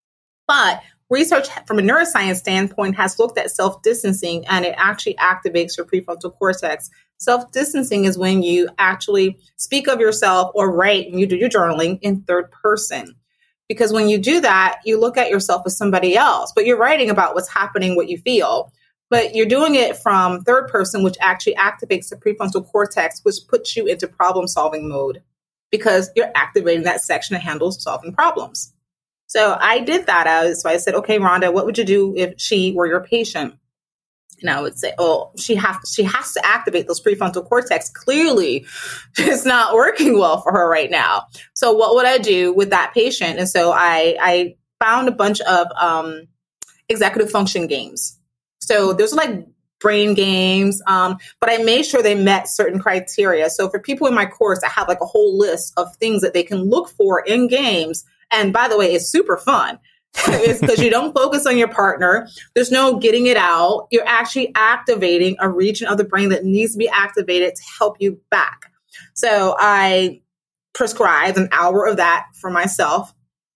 But research from a neuroscience standpoint has looked at self-distancing and it actually activates your prefrontal cortex. Self-distancing is when you actually speak of yourself or write and you do your journaling in third person. Because when you do that, you look at yourself as somebody else, but you're writing about what's happening, what you feel, but you're doing it from third person, which actually activates the prefrontal cortex, which puts you into problem solving mode because you're activating that section that handles solving problems. So I did that. I was, so I said, okay, Rhonda, what would you do if she were your patient? And I would say, oh, she have she has to activate those prefrontal cortex. Clearly, it's not working well for her right now. So what would I do with that patient? And so I, I found a bunch of um, executive function games. So there's like brain games, um, but I made sure they met certain criteria. So for people in my course, I have like a whole list of things that they can look for in games. And by the way, it's super fun. It's because you don't focus on your partner. There's no getting it out. You're actually activating a region of the brain that needs to be activated to help you back. So I prescribed an hour of that for myself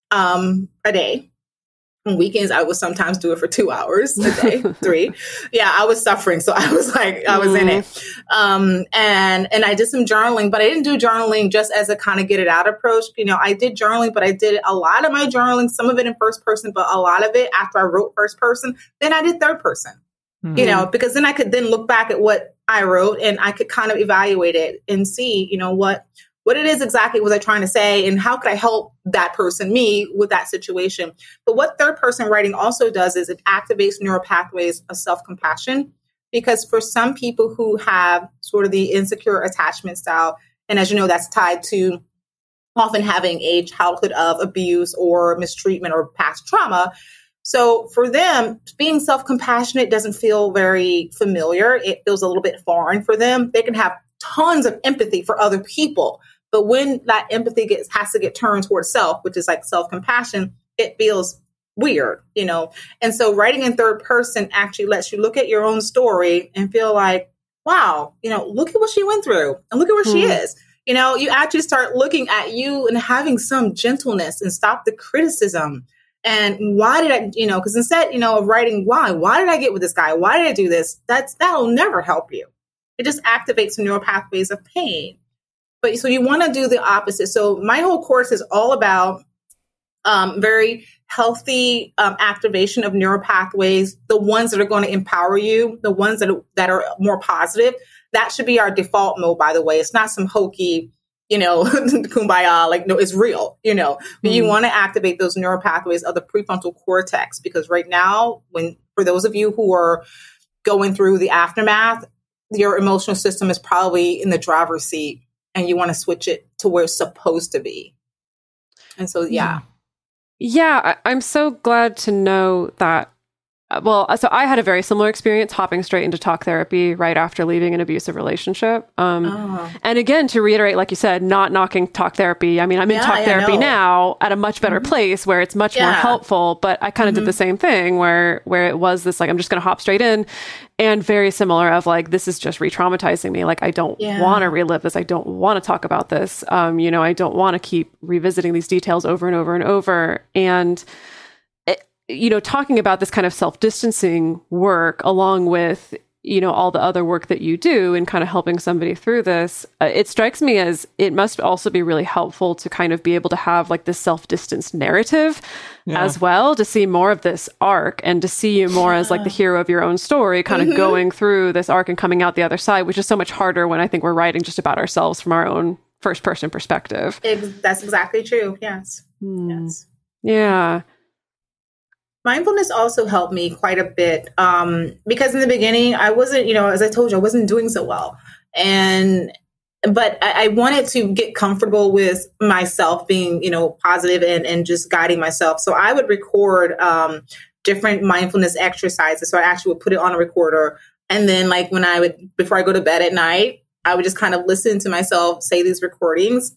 um, a day. On weekends, I would sometimes do it for two hours a day, three. Yeah, I was suffering. So I was like, I was mm. in it. Um, and, and I did some journaling, but I didn't do journaling just as a kind of get it out approach. You know, I did journaling, but I did a lot of my journaling, some of it in first person, but a lot of it after I wrote first person, then I did third person, mm. you know, because then I could then look back at what I wrote and I could kind of evaluate it and see, you know, what, what it is exactly was I trying to say and how could I help that person, me, with that situation. But what third person writing also does is it activates neural pathways of self-compassion, because for some people who have sort of the insecure attachment style, and as you know, that's tied to often having a childhood of abuse or mistreatment or past trauma. So for them, being self-compassionate doesn't feel very familiar. It feels a little bit foreign for them. They can have tons of empathy for other people. But when that empathy gets has to get turned towards self, which is like self-compassion, it feels weird, you know. And so writing in third person actually lets you look at your own story and feel like, wow, you know, look at what she went through and look at where mm. she is. You know, you actually start looking at you and having some gentleness and stop the criticism. And why did I, you know, because instead, you know, of writing why, why did I get with this guy? Why did I do this? That's that'll never help you. It just activates the neural pathways of pain. But so you want to do the opposite. So my whole course is all about um, very healthy um, activation of neural pathways, the ones that are going to empower you, the ones that are, that are more positive. That should be our default mode, by the way. It's not some hokey, you know, kumbaya, like, no, it's real, you know. But mm-hmm. you want to activate those neural pathways of the prefrontal cortex, because right now, when for those of you who are going through the aftermath, your emotional system is probably in the driver's seat. And you want to switch it to where it's supposed to be. And so, yeah. Yeah, I- I'm so glad to know that well, so I had a very similar experience hopping straight into talk therapy right after leaving an abusive relationship. Um, Oh. And again, to reiterate, like you said, not knocking talk therapy. I mean, I'm in Yeah, talk yeah, therapy no. now at a much better place where it's much more Yeah. helpful. But I kind of did the same thing where where it was this like, I'm just going to hop straight in, and very similar of like, this is just re-traumatizing me. Like, I don't Yeah. want to relive this. I don't want to talk about this. Um, you know, I don't want to keep revisiting these details over and over and over. And you know, talking about this kind of self-distancing work along with, you know, all the other work that you do and kind of helping somebody through this, uh, it strikes me as it must also be really helpful to kind of be able to have like this self-distanced narrative Yeah. as well, to see more of this arc and to see you more as like the hero of your own story, kind of going through this arc and coming out the other side, which is so much harder when I think we're writing just about ourselves from our own first person perspective. Ex- that's exactly true. Yes. Yes. Yeah. Mindfulness also helped me quite a bit um, because in the beginning, I wasn't, you know, as I told you, I wasn't doing so well. And, but I, I wanted to get comfortable with myself being, you know, positive and, and just guiding myself. So I would record um, different mindfulness exercises. So I actually would put it on a recorder. And then like when I would, before I go to bed at night, I would just kind of listen to myself say these recordings.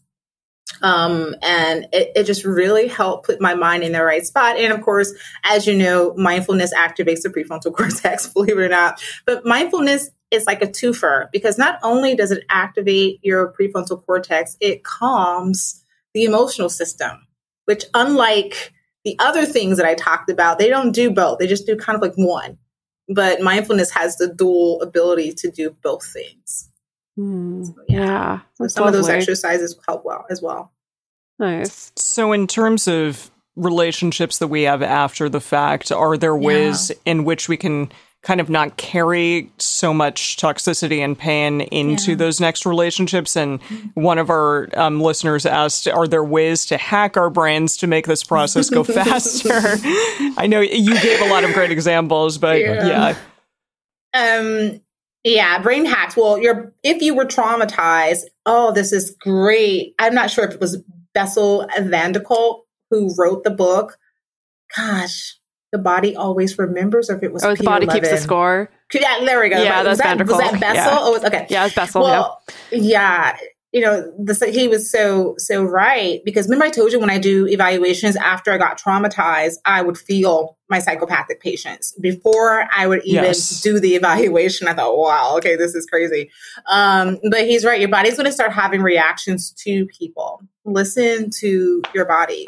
Um, and it, it just really helped put my mind in the right spot. And of course, as you know, mindfulness activates the prefrontal cortex, believe it or not. But mindfulness is like a twofer because not only does it activate your prefrontal cortex, it calms the emotional system, which unlike the other things that I talked about, they don't do both. They just do kind of like one. But mindfulness has the dual ability to do both things. Mm, So, yeah. yeah. So That's some of those lovely. exercises help well as well. Nice. So, in terms of relationships that we have after the fact, are there ways in which we can kind of not carry so much toxicity and pain into Yeah. those next relationships? And one of our um, listeners asked, are there ways to hack our brains to make this process go faster? I know you gave a lot of great examples, but Yeah. yeah. Um, yeah, brain hacks. Well, you're if you were traumatized, oh, this is great. I'm not sure if it was Bessel van der Kolk who wrote the book. Gosh, The Body Always Remembers, or if it was Oh, the Peter body keeps the Levin. score. Yeah, there we go. Yeah, was that's that, Van der was that Kolk. Bessel? Yeah. Oh, it was- okay. Yeah, it's Bessel. Well, yeah. You know, the, he was so, so right. Because remember I told you when I do evaluations after I got traumatized, I would feel my psychopathic patients. Before I would even Yes. do the evaluation, I thought, wow, okay, this is crazy. Um, but he's right. Your body's going to start having reactions to people. Listen to your body.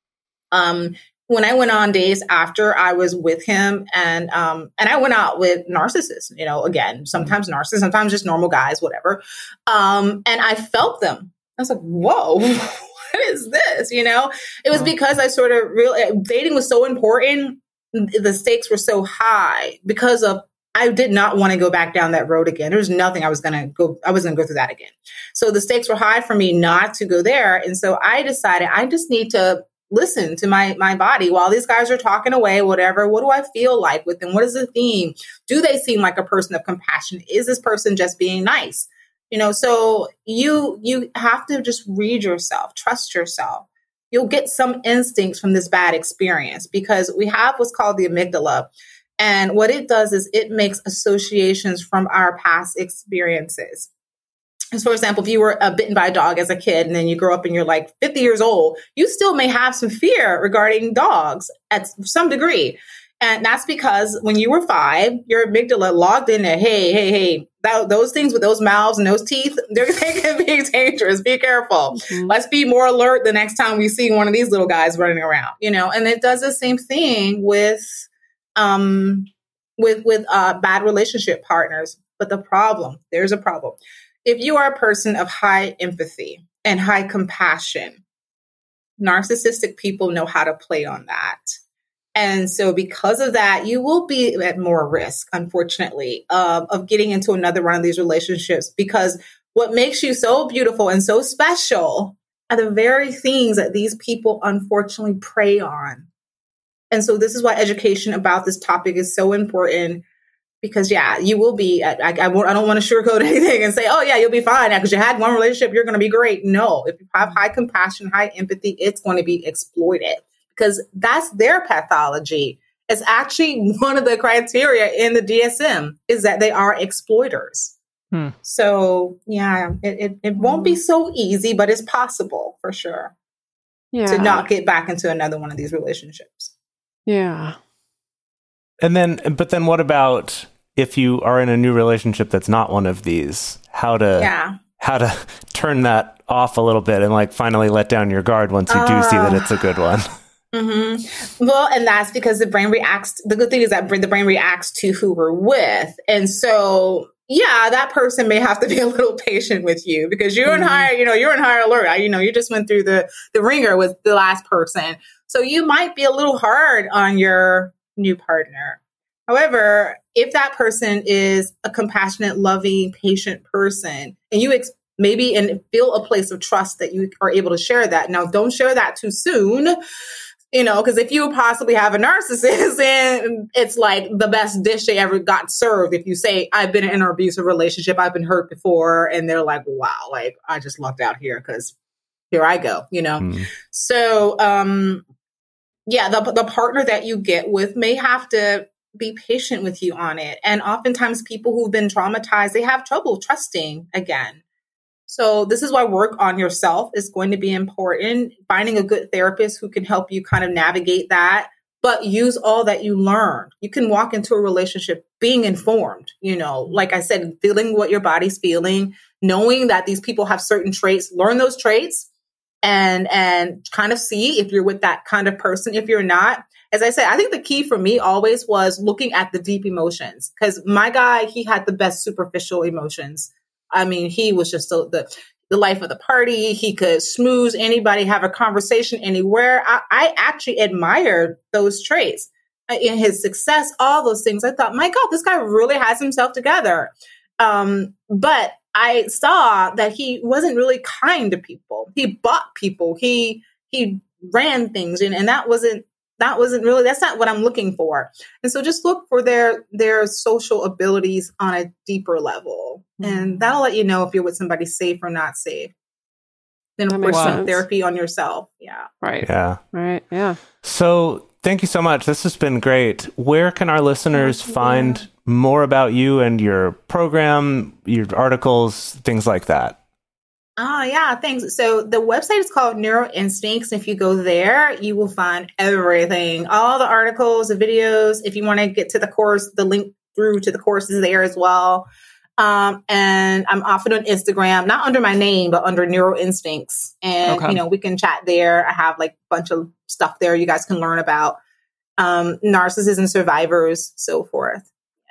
Um, when I went on days after I was with him and, um, and I went out with narcissists, you know, again, sometimes narcissists, sometimes just normal guys, whatever. Um, and I felt them. I was like, whoa, what is this? You know, it was because I sort of really, dating was so important. The stakes were so high because of, I did not want to go back down that road again. There was nothing I was going to go, I was going to go through that again. So the stakes were high for me not to go there. And so I decided I just need to listen to my my body while these guys are talking away, whatever. What do I feel like with them? What is the theme? Do they seem like a person of compassion? Is this person just being nice? You know, so you you have to just read yourself, trust yourself. You'll get some instincts from this bad experience because we have what's called the amygdala. And what it does is it makes associations from our past experiences. As for example, if you were uh, bitten by a dog as a kid and then you grow up and you're like fifty years old, you still may have some fear regarding dogs at some degree. And that's because when you were five, your amygdala logged in there, hey, hey, hey, that, those things with those mouths and those teeth, they're, they can be dangerous. Be careful. Mm-hmm. Let's be more alert the next time we see one of these little guys running around, you know, and it does the same thing with, um, with, with uh, bad relationship partners. But the problem, there's a problem. If you are a person of high empathy and high compassion, narcissistic people know how to play on that. And so because of that, you will be at more risk, unfortunately, uh, of getting into another one of these relationships, because what makes you so beautiful and so special are the very things that these people unfortunately prey on. And so this is why education about this topic is so important. Because, yeah, you will be, I, I, I, won't, I don't want to sugarcoat anything and say, oh, yeah, you'll be fine because you had one relationship, you're going to be great. No, if you have high compassion, high empathy, it's going to be exploited because that's their pathology. It's actually one of the criteria in the D S M is that they are exploiters. Hmm. So yeah, it, it, it won't be so easy, but it's possible for sure Yeah. to not get back into another one of these relationships. Yeah. And then, but then what about if you are in a new relationship that's not one of these? How to, Yeah. how to turn that off a little bit and like finally let down your guard once you do see that it's a good one. Mm-hmm. Well, and that's because the brain reacts. The good thing is that the brain reacts to who we're with. And so, yeah, that person may have to be a little patient with you because you're Mm-hmm. in higher, you know, you're in higher alert. You know, you just went through the, the ringer with the last person. So you might be a little hard on your new partner. However, if that person is a compassionate, loving, patient person and you ex- maybe and feel a place of trust that you are able to share that. Now, don't share that too soon. You know, because if you possibly have a narcissist and it's like the best dish they ever got served, if you say, I've been in an abusive relationship, I've been hurt before, and they're like, wow, like I just lucked out here because here I go, you know? Mm. So, um, yeah, the, the partner that you get with may have to be patient with you on it. And oftentimes people who've been traumatized, they have trouble trusting again. So this is why work on yourself is going to be important. Finding a good therapist who can help you kind of navigate that, but use all that you learned. You can walk into a relationship being informed, you know, like I said, feeling what your body's feeling, knowing that these people have certain traits, learn those traits and, and kind of see if you're with that kind of person. If you're not, as I said, I think the key for me always was looking at the deep emotions because my guy, he had the best superficial emotions. I mean, he was just the, the the life of the party. He could smooze anybody, have a conversation anywhere. I, I actually admired those traits in his success, all those things. I thought, my God, this guy really has himself together. Um, but I saw that he wasn't really kind to people. He bought people. He he ran things, and, and that wasn't that wasn't really, that's not what I'm looking for. And so just look for their, their social abilities on a deeper level. Mm-hmm. And that'll let you know if you're with somebody safe or not safe. Then of course, some therapy on yourself. Yeah. Right. Yeah. Right. Yeah. So thank you so much. This has been great. Where can our listeners yeah. find more about you and your program, your articles, things like that? Oh, yeah, thanks. So the website is called Neuro Instincts. If you go there, you will find everything, all the articles, the videos. If you want to get to the course, the link through to the course is there as well. Um, and I'm often on Instagram, not under my name, but under Neuro Instincts. And, okay. you know, we can chat there. I have like a bunch of stuff there you guys can learn about um, narcissism survivors, so forth.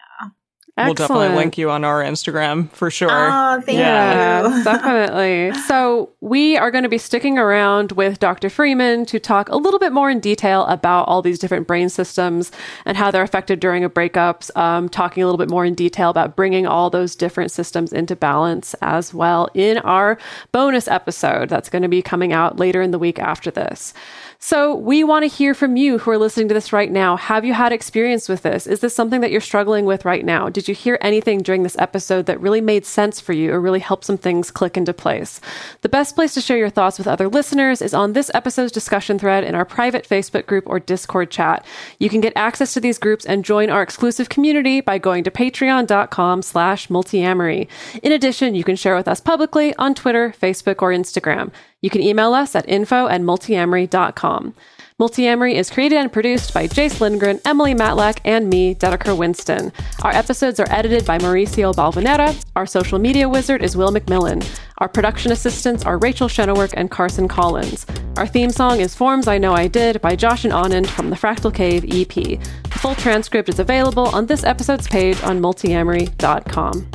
We'll definitely link you on our Instagram for sure. Oh, thank yeah, you. Definitely. So we are going to be sticking around with Doctor Freeman to talk a little bit more in detail about all these different brain systems and how they're affected during a breakup, um, talking a little bit more in detail about bringing all those different systems into balance as well in our bonus episode that's going to be coming out later in the week after this. So we want to hear from you who are listening to this right now. Have you had experience with this? Is this something that you're struggling with right now? Did you hear anything during this episode that really made sense for you or really helped some things click into place? The best place to share your thoughts with other listeners is on this episode's discussion thread in our private Facebook group or Discord chat. You can get access to these groups and join our exclusive community by going to patreon.com slash multiamory. In addition, you can share with us publicly on Twitter, Facebook, or Instagram. You can email us at info at multiamory dot com. Multiamory is created and produced by Jace Lindgren, Emily Matlack, and me, Dedeker Winston. Our episodes are edited by Mauricio Balvanera. Our social media wizard is Will McMillan. Our production assistants are Rachel Shenowork and Carson Collins. Our theme song is Forms I Know I Did by Josh and Anand from the Fractal Cave E P. The full transcript is available on this episode's page on multiamory dot com.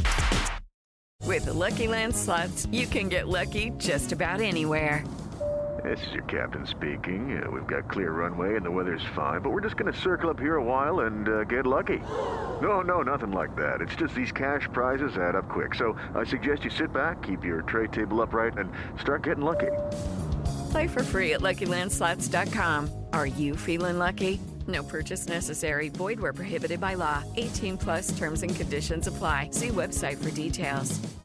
With the Lucky Land Slots, you can get lucky just about anywhere. This is your captain speaking. Uh, we've got clear runway and the weather's fine, but we're just going to circle up here a while and uh, get lucky. No, no, nothing like that. It's just these cash prizes add up quick. So I suggest you sit back, keep your tray table upright, and start getting lucky. Play for free at lucky land slots dot com. Are you feeling lucky? No purchase necessary. Void where prohibited by law. eighteen plus terms and conditions apply. See website for details.